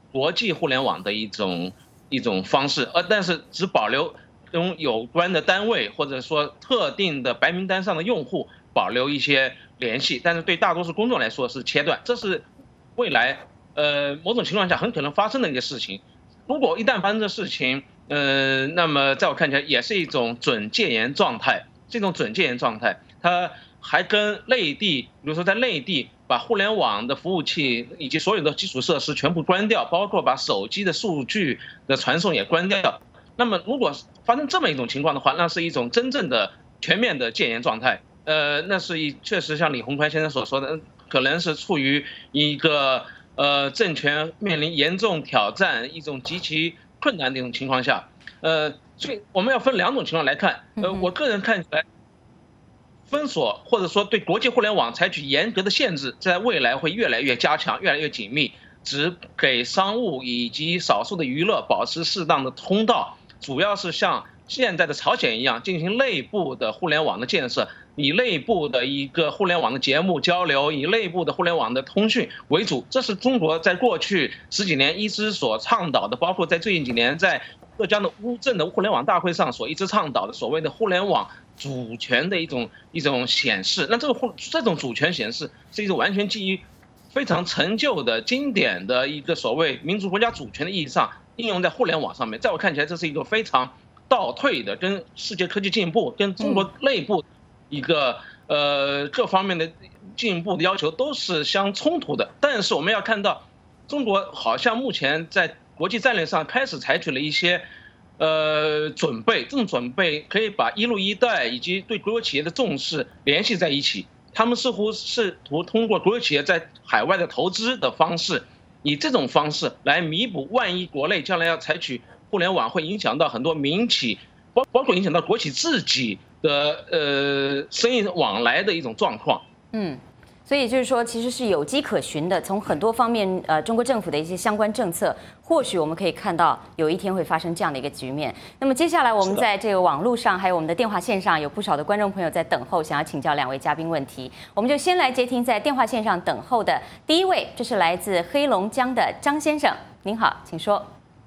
国际互联网的一种方式，但是只保留跟有关的单位或者说特定的白名单上的用户保留一些联系，但是对大多数公众来说是切断，这是未来某种情况下很可能发生的一个事情。如果一旦发生这事情，那么在我看起来也是一种准戒严状态，这种准戒严状态，它还跟内地，比如说在内地把互联网的服务器以及所有的基础设施全部关掉，包括把手机的数据的传送也关掉。那么如果发生这么一种情况的话，那是一种真正的全面的戒严状态。那是确实像李鸿宽先生所说的，可能是处于一个政权面临严重挑战、一种极其困难的一种情况下，所以我们要分两种情况来看。我个人看起来，封锁或者说对国际互联网采取严格的限制，在未来会越来越加强、越来越紧密，只给商务以及少数的娱乐保持适当的通道，主要是像现在的朝鲜一样进行内部的互联网的建设，以内部的一个互联网的节目交流，以内部的互联网的通讯为主。这是中国在过去10几年一直所倡导的，包括在最近几年在浙江的乌镇的互联网大会上所一直倡导的所谓的互联网主权的一种显示。那这种主权显示是一种完全基于非常陈旧的经典的一个所谓民主国家主权的意义上应用在互联网上面。在我看起来，这是一个非常倒退的，跟世界科技进步、跟中国内部一个各方面的进步的要求都是相冲突的。但是我们要看到，中国好像目前在国际战略上开始采取了一些准备，这种准备可以把一路一带以及对国有企业的重视联系在一起。他们似乎试图通过国有企业在海外的投资的方式，以这种方式来弥补万一国内将来要采取互联网会影响到很多民企，包括影响到国企自己的生意往来的一种状况。 所以就是说，其实是有迹可循的。从很多方面，中国政府的一些相关政策，或许我们可以看到有一天会发生这样的一个局面。那么接下来，我们在这个网络上，还有我们的电话线上，有不少的观众朋友在等候，想要请教2位嘉宾问题。我们就先来接听在电话线上等候的第一位，这是来自黑龙江的张先生，您好，请说。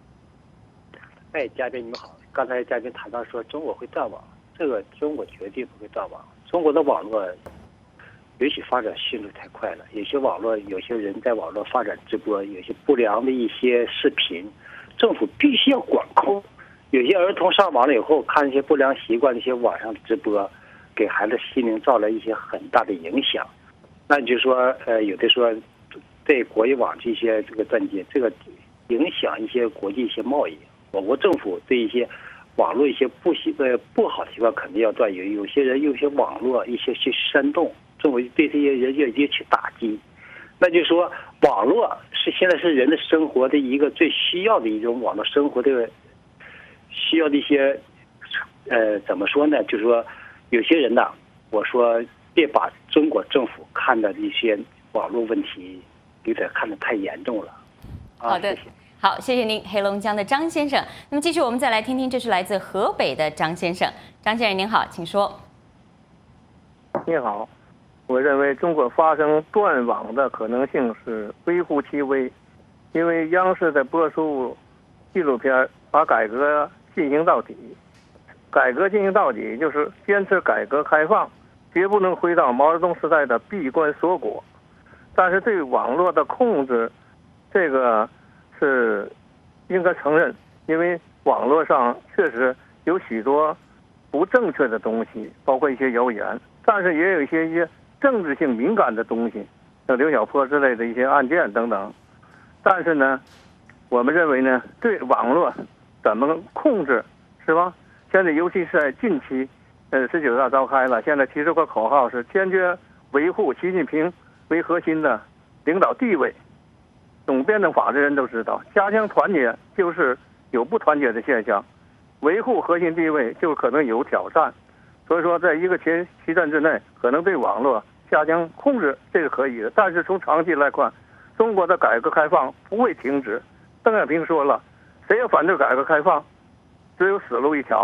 嘉宾你们好，刚才嘉宾谈到说中国会断网，这个中国绝对不会断网。中国的网络也许发展迅速太快了，有些人在网络发展直播，有些不良的一些视频，政府必须要管控。有些儿童上网了以后看一些不良习惯的一些网上直播，给孩子心灵造来一些很大的影响。那就说有的说对国际网这些这个断接，这个影响一些国际一些贸易。我国政府对一些网络一些不好的习惯肯定要断，有些人用一些网络一些去煽动。政府对这些人要去打击，那就是说，网络现在是人的生活的一个最需要的一种网络生活的需要的一些，怎么说呢？就是说，有些人呢，我说别把中国政府看的一些网络问题有点看得太严重了。 好的，好，谢谢您，黑龙江的张先生。那么继续，我们再来听听，这是来自河北的张先生。张先生您好，请说。 你好。我认为中国发生断网的可能性是微乎其微，因为央视在播出纪录片把改革进行到底。改革进行到底就是坚持改革开放，绝不能回到毛泽东时代的闭关锁国。但是对网络的控制，这个是应该承认，因为网络上确实有许多不正确的东西，包括一些谣言，但是也有一些政治性敏感的东西，像刘晓波之类的一些案件等等。但是呢，我们认为呢，对网络怎么控制，是吧？现在尤其是在近期，19大召开了，现在提出个口号是坚决维护习近平为核心的领导地位。懂辩证法的人都知道，加强团结就是有不团结的现象，维护核心地位就可能有挑战。所以说，在一个期间之内，可能对网络加强控制，这是可以的。但是从长期来看，中国的改革开放不会停止。邓小平说了，谁要反对改革开放，只有死路一条。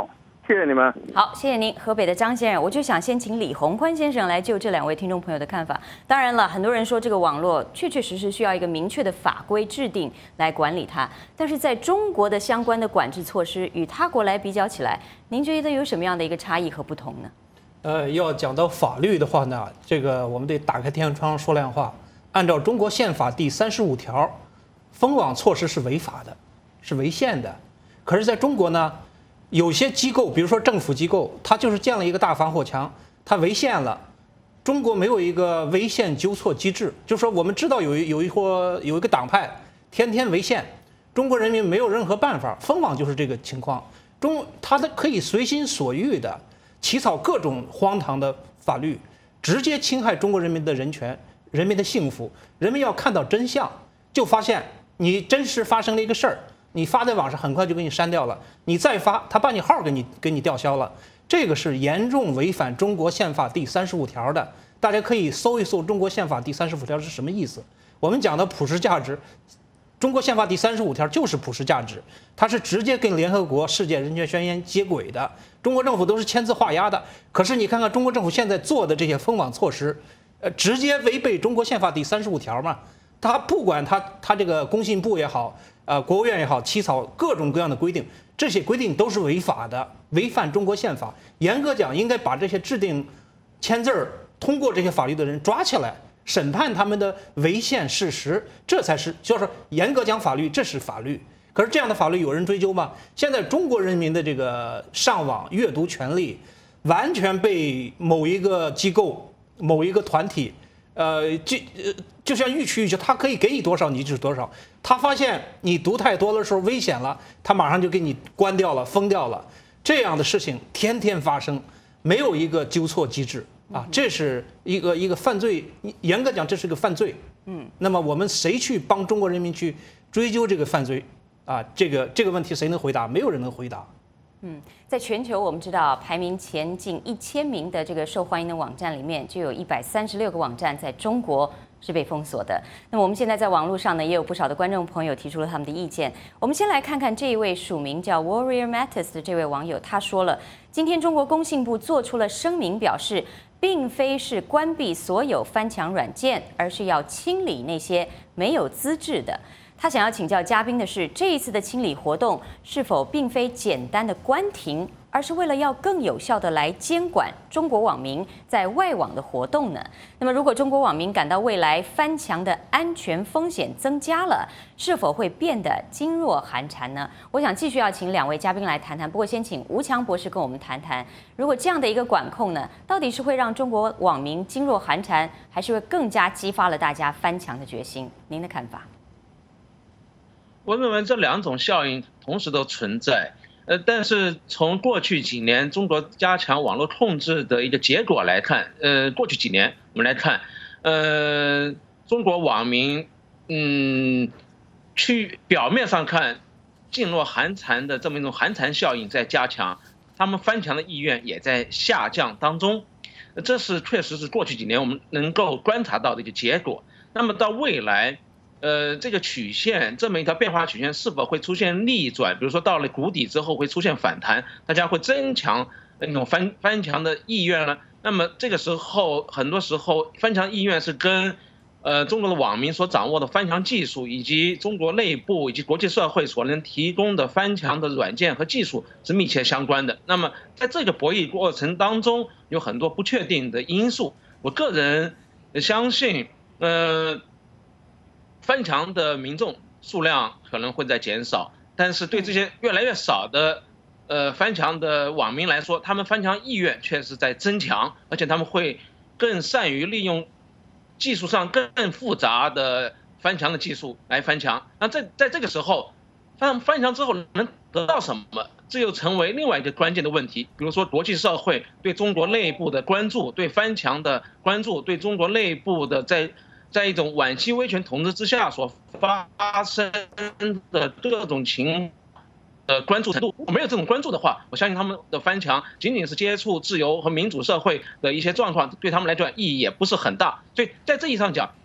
谢谢你们。 好，谢谢您，河北的张先生。我就想先请李宏宽先生来就这2位听众朋友的看法。当然了，很多人说这个网络确确实实需要一个明确的法规制定来管理它，但是在中国的相关的管制措施与他国来比较起来，您觉得有什么样的一个差异和不同呢？ 要讲到法律的话呢，这个我们得打开天窗说亮话。按照中国宪法第35条，封网措施是违法的，是违宪的。可是在中国呢，有些机构，比如说政府机构，它就是建了一个大防火墙，它违宪了。中国没有一个违宪纠错机制，就是说我们知道有一个党派天天违宪，中国人民没有任何办法。封网就是这个情况，它可以随心所欲的起草各种荒唐的法律，直接侵害中国人民的人权、人民的幸福。人们要看到真相，就发现你真实发生了一个事儿。你发在网上很快就给你删掉了，你再发，他把你号给你吊销了，这个是严重违反中国宪法第35条的。大家可以搜一搜中国宪法第35条是什么意思。我们讲的普世价值，中国宪法第35条就是普世价值，它是直接跟联合国世界人权宣言接轨的。中国政府都是签字画押的，可是你看看中国政府现在做的这些封网措施，直接违背中国宪法第35条嘛。他不管他这个工信部也好，国务院也好，起草各种各样的规定，这些规定都是违法的，违反中国宪法。严格讲，应该把这些制定、签字通过这些法律的人抓起来，审判他们的违宪事实，这才是就是严格讲法律，这是法律。可是这样的法律有人追究吗？现在中国人民的这个上网阅读权利，完全被某一个机构、某一个团体。就像欲取欲求，他可以给你多少你就是多少。他发现你读太多的时候危险了，他马上就给你关掉了、封掉了。这样的事情天天发生，没有一个纠错机制啊，这是一个犯罪。严格讲，这是个犯罪。那么我们谁去帮中国人民去追究这个犯罪啊？这个问题谁能回答？没有人能回答。 在全球我们知道排名前近1000名的这个受欢迎的网站里面，就有136个网站在中国是被封锁的。那么我们现在在网络上呢，也有不少的观众朋友提出了他们的意见。我们先来看看这一位署名叫 Warrior Matters 的这位网友，他说了，今天中国工信部做出了声明，表示并非是关闭所有翻墙软件，而是要清理那些没有资质的。他想要请教嘉宾的是，这一次的清理活动是否并非简单的关停，而是为了要更有效的来监管中国网民在外网的活动呢？那么，如果中国网民感到未来翻墙的安全风险增加了，是否会变得噤若寒蝉呢？我想继续要请2位嘉宾来谈谈。不过，先请吴强博士跟我们谈谈，如果这样的一个管控呢，到底是会让中国网民噤若寒蝉，还是会更加激发了大家翻墙的决心？您的看法？ 我认为这2种效应同时都存在，但是从过去几年中国加强网络控制的一个结果来看，过去几年我们来看，中国网民去表面上看噤若寒蝉的这么一种寒蝉效应在加强，他们翻墙的意愿也在下降当中，这是确实是过去几年我们能够观察到的一个结果。那么到未来，这个曲线这么一条变化曲线是否会出现逆转？比如说到了谷底之后会出现反弹，大家会增强那种翻墙的意愿呢？那么这个时候，很多时候翻墙意愿是跟中国的网民所掌握的翻墙技术，以及中国内部以及国际社会所能提供的翻墙的软件和技术是密切相关的。那么在这个博弈过程当中，有很多不确定的因素。我个人相信，翻墙的民众数量可能会在减少，但是对这些越来越少的翻墙的网民来说，他们翻墙意愿确实在增强，而且他们会更善于利用技术上更复杂的翻墙的技术来翻墙。那在这个时候，翻墙之后能得到什么？这又成为另外一个关键的问题。比如说国际社会对中国内部的关注，对翻墙的关注，对中国内部的在一种晚期威权统治之下所发生的各种情况关注程度。如果没有这种关注的话，我相信他们的翻墙仅仅是接触自由和民主社会的一些状况，对他们来讲意义也不是很大。所以在这意义上讲，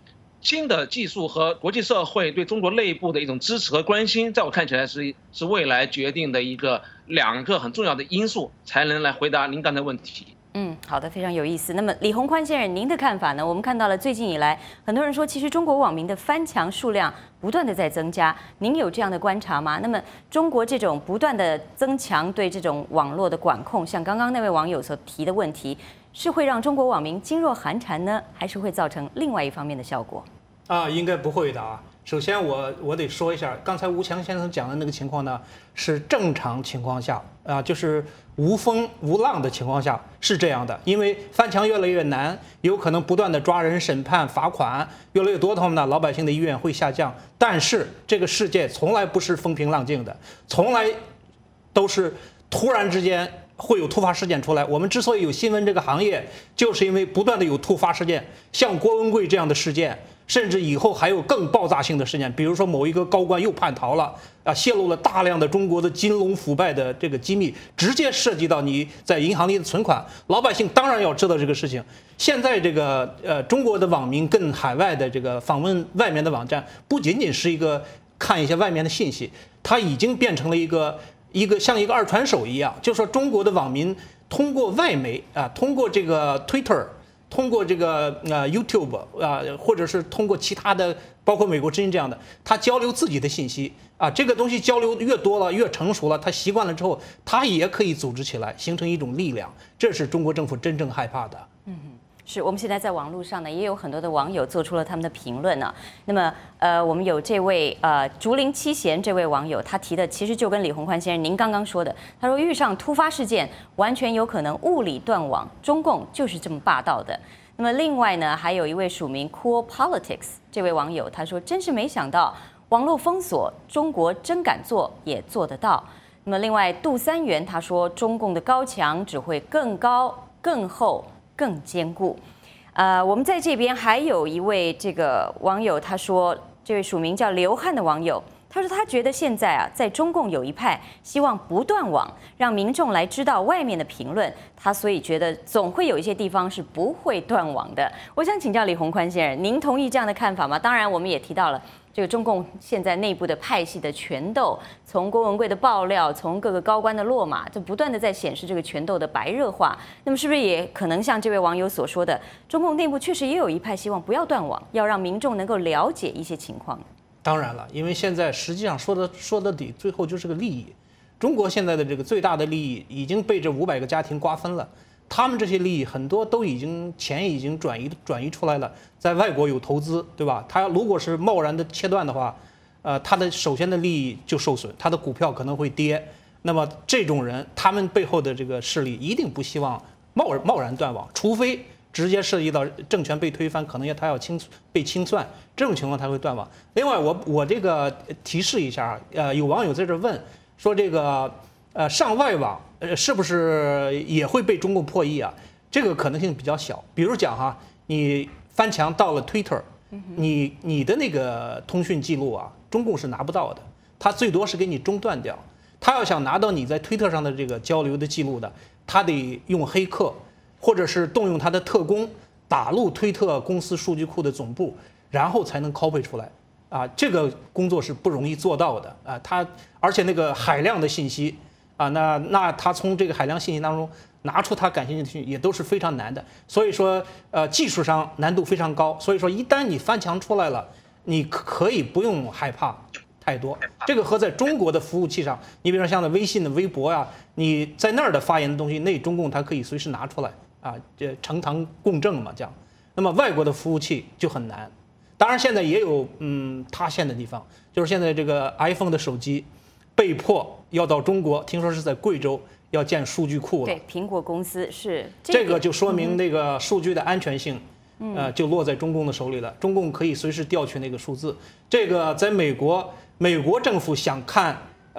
新的技术和国际社会对中国内部的一种支持和关心，在我看起来是未来决定的两个很重要的因素，才能来回答您刚才的问题。 好的，非常有意思。那么李鸿宽先生，您的看法呢？我们看到了最近以来，很多人说，其实中国网民的翻墙数量不断的在增加，您有这样的观察吗？那么中国这种不断的增强对这种网络的管控，像刚刚那位网友所提的问题，是会让中国网民噤若寒蝉呢，还是会造成另外一方面的效果？ 应该不会的啊。首先我得说一下，刚才吴强先生讲的那个情况呢，是正常情况下就是无风无浪的情况下是这样的。因为翻墙越来越难，有可能不断的抓人、审判、罚款越来越多的话呢，老百姓的意愿会下降。但是这个世界从来不是风平浪静的，从来都是突然之间会有突发事件出来。我们之所以有新闻这个行业，就是因为不断的有突发事件，像郭文贵这样的事件。甚至以后还有更爆炸性的事件，比如说某一个高官又叛逃了泄露了大量的中国的金融腐败的这个机密，直接涉及到你在银行里的存款，老百姓当然要知道这个事情。现在这个中国的网民跟海外的这个访问外面的网站，不仅仅是一个看一些外面的信息，它已经变成了一个像一个二传手一样，就是说中国的网民通过外媒通过这个 Twitter。通过这个YouTube 或者是通过其他的，包括美国之音这样的，他交流自己的信息这个东西交流越多了，越成熟了，他习惯了之后，他也可以组织起来，形成一种力量。这是中国政府真正害怕的。 是我们现在在网络上呢，也有很多的网友做出了他们的评论呢。那么，我们有这位竹林七贤这位网友，他提的其实就跟李鸿宽先生您刚刚说的，他说遇上突发事件，完全有可能物理断网，中共就是这么霸道的。那么另外呢，还有一位署名 Cool Politics 这位网友，他说真是没想到，网络封锁，中国真敢做，也做得到。那么另外杜三元他说，中共的高墙只会更高、更厚。更坚固。我们在这边还有一位这个网友，他说，这位署名叫刘汉的网友，他说他觉得现在在中共有一派希望不断网，让民众来知道外面的评论，他所以觉得总会有一些地方是不会断网的。我想请教李鸿宽先生，您同意这样的看法吗？当然，我们也提到了这个中共现在内部的派系的权斗，从郭文贵的爆料，从各个高官的落马，就不断的在显示这个权斗的白热化。那么是不是也可能像这位网友所说的，中共内部确实也有一派希望不要断网，要让民众能够了解一些情况？ 当然了，因为现在实际上说到底，最后就是个利益。中国现在的这个最大的利益已经被这500个家庭瓜分了。他们这些利益很多都钱已经转移出来了，在外国有投资，对吧？他如果是贸然的切断的话，他的首先的利益就受损，他的股票可能会跌。那么这种人，他们背后的这个势力一定不希望贸然断网，除非直接涉及到政权被推翻，可能他要被清算，这种情况才会断网。另外，我这个提示一下有网友在这问说这个上外网是不是也会被中共破译啊？这个可能性比较小。比如讲哈，你翻墙到了 Twitter， 你的那个通讯记录中共是拿不到的，他最多是给你中断掉。他要想拿到你在推特上的这个交流的记录的，他得用黑客，或者是动用他的特工打入推特公司数据库的总部，然后才能 copy 出来。这个工作是不容易做到的而且那个海量的信息那他从这个海量信息当中拿出他感兴趣的信息也都是非常难的。所以说技术上难度非常高。所以说一旦你翻墙出来了，你可以不用害怕太多。这个和在中国的服务器上，你比如说像微信的微博你在那儿的发言的东西，那中共它可以随时拿出来这呈堂供证嘛，这样。那么外国的服务器就很难。当然现在也有塌陷的地方，就是现在这个 iPhone 的手机被迫要到中国，听说是在贵州要建数据库了。 对，苹果公司是这个就说明那个数据的安全性就落在中共的手里了。中共可以随时调取那个数字。这个在美国政府想看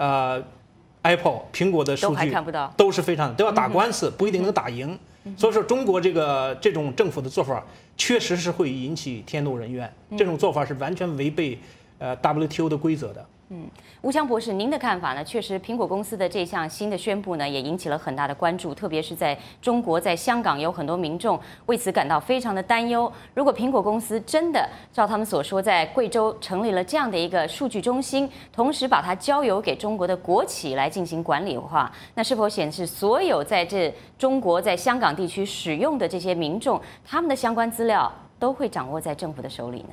Apple 苹果的数据都还看不到， 都是非常都要打官司，不一定能打赢。所以说中国这种政府的做法确实是会引起天怒人怨，这种做法是完全违背WTO 的规则的。 吴强博士，您的看法呢？确实，苹果公司的这项新的宣布呢，也引起了很大的关注，特别是在中国、在香港，有很多民众为此感到非常的担忧。如果苹果公司真的照他们所说，在贵州成立了这样的一个数据中心，同时把它交由给中国的国企来进行管理的话，那是否显示所有在这中国、在香港地区使用的这些民众，他们的相关资料都会掌握在政府的手里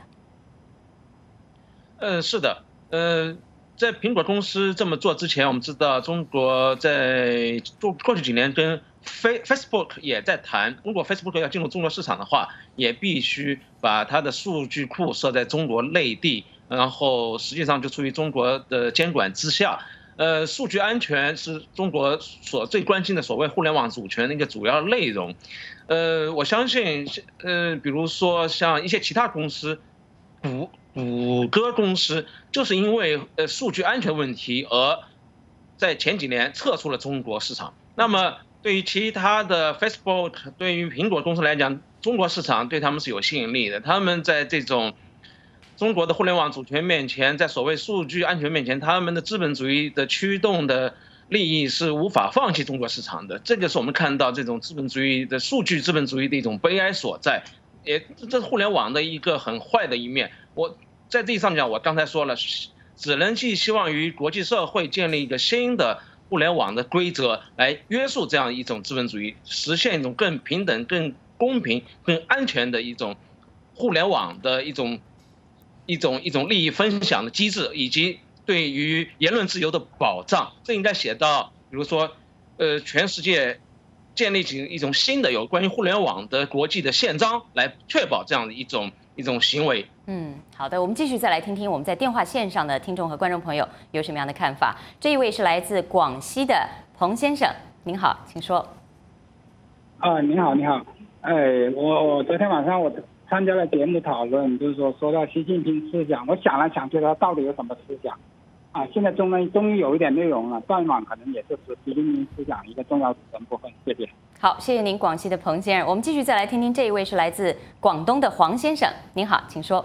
呢？是的，在苹果公司这么做之前，我们知道中国在过去几年跟 Facebook 也在谈，如果 Facebook 要进入中国市场的话，也必须把它的数据库设在中国内地，然后实际上就处于中国的监管之下。数据安全是中国所最关心的所谓互联网主权的一个主要内容。我相信，比如说像一些其他公司，谷歌公司就是因为数据安全问题而在前几年撤出了中国市场。那么对于其他的 Facebook， 对于苹果公司来讲，中国市场对他们是有吸引力的。他们在这种中国的互联网主权面前，在所谓数据安全面前，他们的资本主义的驱动的利益是无法放弃中国市场的。这个是我们看到这种资本主义的数据资本主义的一种悲哀所在。这是互联网的一个很坏的一面。我在这上讲，我刚才说了，只能寄希望于国际社会建立一个新的互联网的规则来约束这样一种资本主义，实现一种更平等、更公平、更安全的一种互联网的一种利益分享的机制，以及对于言论自由的保障。这应该写到，比如说，全世界建立起一种新的有关于互联网的国际的宪章，来确保这样的一种行为。 好的，我们继续再来听听我们在电话线上的听众和观众朋友有什么样的看法。这一位是来自广西的彭先生，您好，请说。 您好，你好。我昨天晚上我参加了节目讨论，就是说到习近平思想，我想来想去，他到底有什么思想？现在终于有一点内容了，断网可能也是习近平思想一个重要组成部分。谢谢。 好，谢谢您，广西的彭先生。我们继续再来听听这一位是来自广东的黄先生，您好，请说。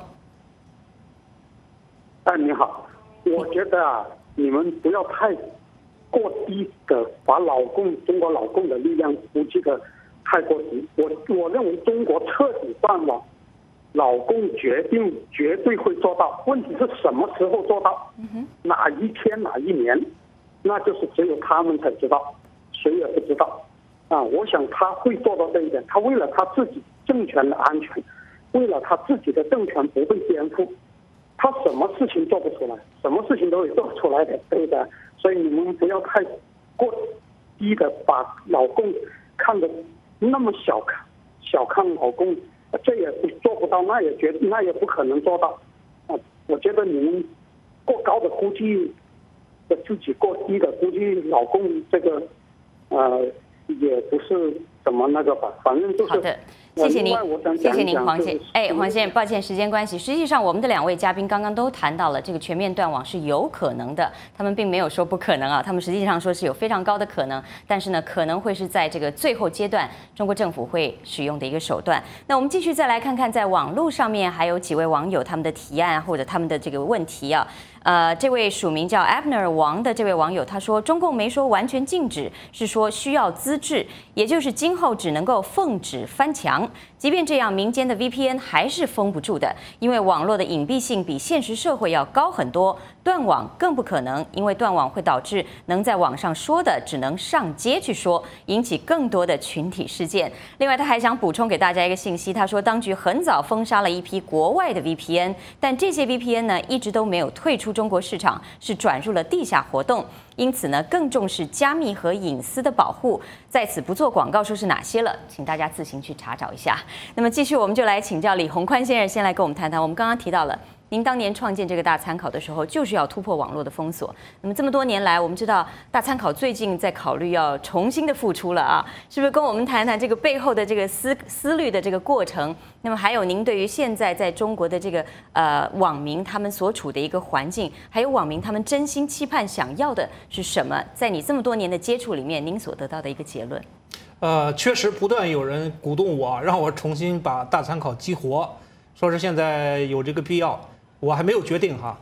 你好，我觉得你们不要太过低的把中国老共的力量估计的太过低。我认为中国彻底断网，老共绝对会做到，问题是什么时候做到？哪一天哪一年？那就是只有他们才知道，谁也不知道。我想他会做到这一点，他为了他自己政权的安全，为了他自己的政权不被颠覆，他什么事情做不出来，什么事情都会做出来的，对不对？所以你们不要太过低的把老共看得那么小看老共，这也做不到，那也不可能做到。我觉得你们过高的估计自己，过低的估计老共这个也不是怎么那个吧，反正就是。好的， 谢谢您，谢谢您，黄先。黄先生，抱歉，时间关系，实际上我们的两位嘉宾刚刚都谈到了这个全面断网是有可能的，他们并没有说不可能啊，他们实际上说是有非常高的可能，但是呢，可能会是在这个最后阶段，中国政府会使用的一个手段。那我们继续再来看看，在网络上面还有几位网友他们的提案或者他们的这个问题啊。这位署名叫 Abner 王的这位网友他说，中共没说完全禁止，是说需要资质，也就是今后只能够奉旨翻墙。即便这样，民间的 VPN 还是封不住的，因为网络的隐蔽性比现实社会要高很多。断网更不可能，因为断网会导致能在网上说的只能上街去说，引起更多的群体事件。另外，他还想补充给大家一个信息，他说当局很早封杀了一批国外的 VPN， 但这些 VPN 呢一直都没有退出中国市场，是转入了地下活动。因此呢，更重视加密和隐私的保护。在此不做广告，说是哪些了，请大家自行去查找一下。那么继续，我们就来请教李宏宽先生，先来跟我们谈谈。我们刚刚提到了，您当年创建这个大参考的时候，就是要突破网络的封锁。那么这么多年来，我们知道大参考最近在考虑要重新的复出了啊，是不是跟我们谈谈这个背后的这个思虑的这个过程？那么还有您对于现在在中国的这个网民他们所处的一个环境，还有网民他们真心期盼想要的是什么？在你这么多年的接触里面，您所得到的一个结论？ 确实不断有人鼓动我，让我重新把大参考激活，说是现在有这个必要。我还没有决定哈，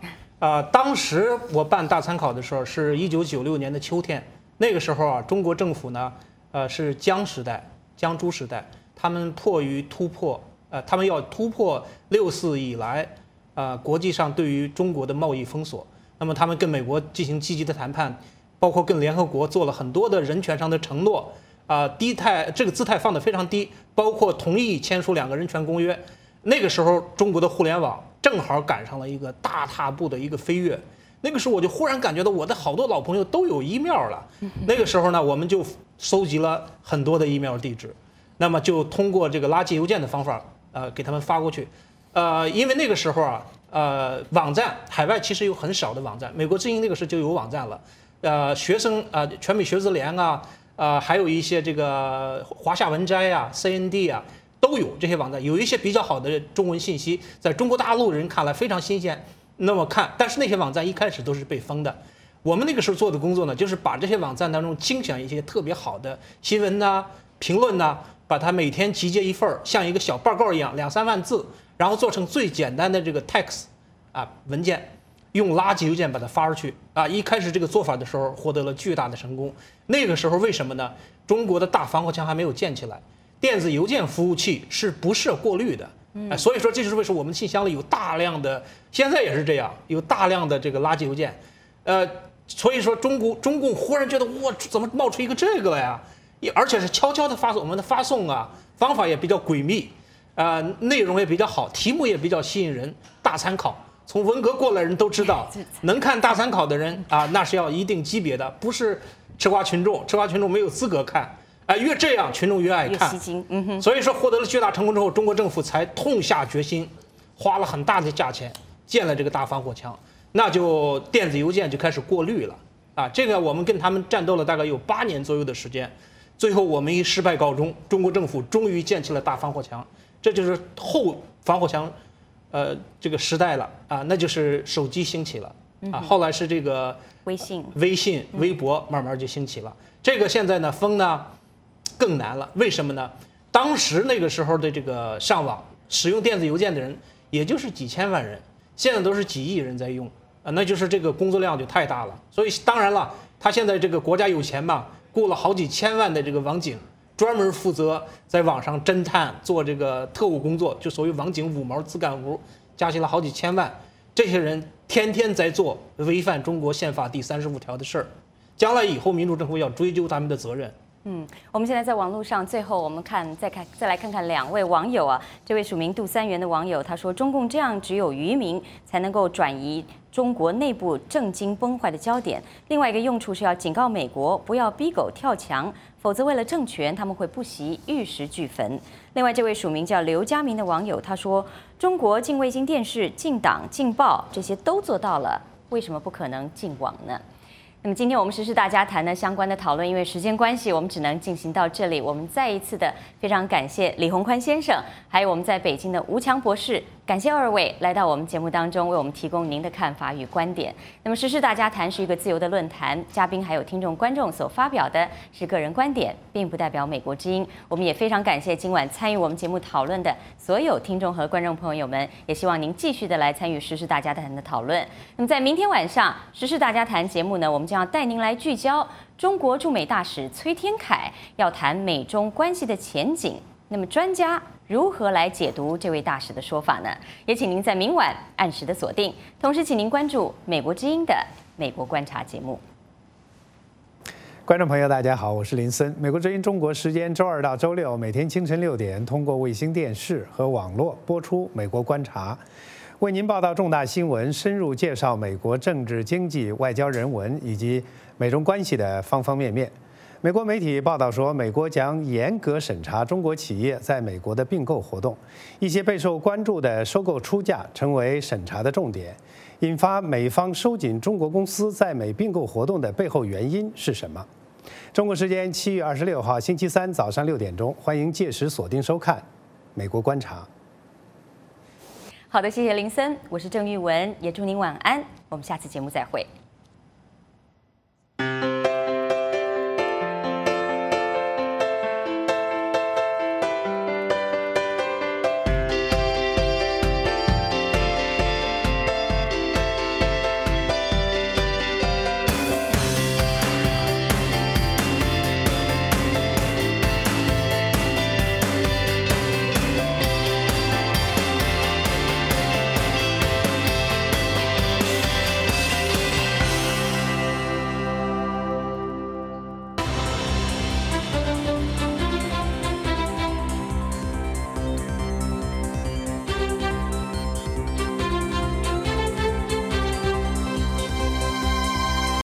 当时我办大参考的时候是1996年的秋天，那个时候啊，中国政府呢，是江朱时代，他们迫于突破，他们要突破6·4以来，国际上对于中国的贸易封锁，那么他们跟美国进行积极的谈判，包括跟联合国做了很多的人权上的承诺，这个姿态放得非常低，包括同意签署2个人权公约。那个时候，中国的互联网正好赶上了一个大踏步的一个飞跃。那个时候，我就忽然感觉到我的好多老朋友都有 email 了。那个时候呢，我们就收集了很多的 email 地址，那么就通过这个垃圾邮件的方法，给他们发过去。因为那个时候啊，网站海外其实有很少的网站，美国之音那个时候就有网站了。学生全美学子联还有一些这个华夏文摘CND 都有这些网站，有一些比较好的中文信息，在中国大陆人看来非常新鲜。那么但是那些网站一开始都是被封的。我们那个时候做的工作呢，就是把这些网站当中精选一些特别好的新闻评论把它每天集结一份，像一个小报告一样，2-3万字，然后做成最简单的这个 text 文件，用垃圾邮件把它发出去一开始这个做法的时候获得了巨大的成功。那个时候为什么呢？中国的大防火墙还没有建起来，电子邮件服务器是不设过滤的，所以说这就是为什么我们信箱里有大量的，现在也是这样，有大量的这个垃圾邮件，所以说中共忽然觉得哇，怎么冒出一个这个来呀？而且是悄悄的发送，我们的发送方法也比较诡秘，内容也比较好，题目也比较吸引人。大参考，从文革过来人都知道，能看大参考的人那是要一定级别的，不是吃瓜群众没有资格看。越这样群众越爱看，所以说获得了巨大成功之后，中国政府才痛下决心，花了很大的价钱建了这个大防火墙，那就电子邮件就开始过滤了这个我们跟他们战斗了大概有8年左右的时间，最后我们以失败告终，中国政府终于建起了大防火墙，这就是后防火墙这个时代了那就是手机兴起了后来是这个微信、微博慢慢就兴起了，这个现在呢封呢更难了，为什么呢？当时那个时候的这个上网使用电子邮件的人也就是几千万人，现在都是几亿人在用那就是这个工作量就太大了。所以当然了，他现在这个国家有钱嘛，雇了好几千万的这个网警，专门负责在网上侦探做这个特务工作，就所谓网警5毛自干活，加起来好几千万，这些人天天在做违反中国宪法第35条的事儿，将来以后民主政府要追究他们的责任。 我们现在在网络上，最后我们再来看看2位网友这位署名杜3元的网友他说，中共这样只有愚民才能够转移中国内部政经崩坏的焦点，另外一个用处是要警告美国不要逼狗跳墙，否则为了政权他们会不惜玉石俱焚。另外这位署名叫刘家明的网友他说，中国禁卫星电视、禁党、禁报这些都做到了，为什么不可能禁网呢？那么今天我们时事大家谈的相关的讨论，因为时间关系，我们只能进行到这里。我们再一次的非常感谢李宏宽先生，还有我们在北京的吴强博士，感谢2位来到我们节目当中，为我们提供您的看法与观点。那么时事大家谈是一个自由的论坛，嘉宾还有听众观众所发表的是个人观点，并不代表美国之音。我们也非常感谢今晚参与我们节目讨论的所有听众和观众朋友们，也希望您继续的来参与时事大家谈的讨论。那么在明天晚上时事大家谈节目呢，我们将要带您来聚焦中国驻美大使崔天凯要谈美中关系的前景。那么专家如何来解读这位大使的说法呢？也请您在明晚按时的锁定，同时请您关注美国之音的美国观察节目。 观众朋友大家好，我是林森。美国之音中国时间周2到周6每天清晨6点通过卫星电视和网络播出美国观察，为您报道重大新闻，深入介绍美国政治、经济、外交、人文以及美中关系的方方面面。美国媒体报道说，美国将严格审查中国企业在美国的并购活动，一些备受关注的收购出价成为审查的重点，引发美方收紧中国公司在美并购活动的背后原因是什么？中国时间7月26号星期3早上6点钟，欢迎届时锁定收看《美国观察》。 好的，谢谢林森，我是郑玉文，也祝您晚安，我们下次节目再会。